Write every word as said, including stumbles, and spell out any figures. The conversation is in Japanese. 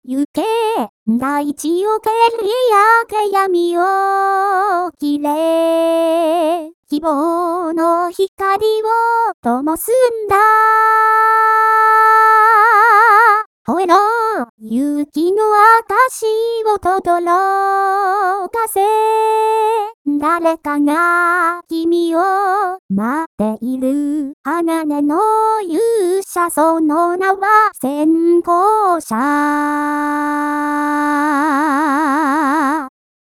行け、大地を照り上げ闇を切れ、希望の光を灯すんだ。吠えろ、勇気の証を轟かせ、誰かが君を待っている。鋼の勇者、その名は先行者。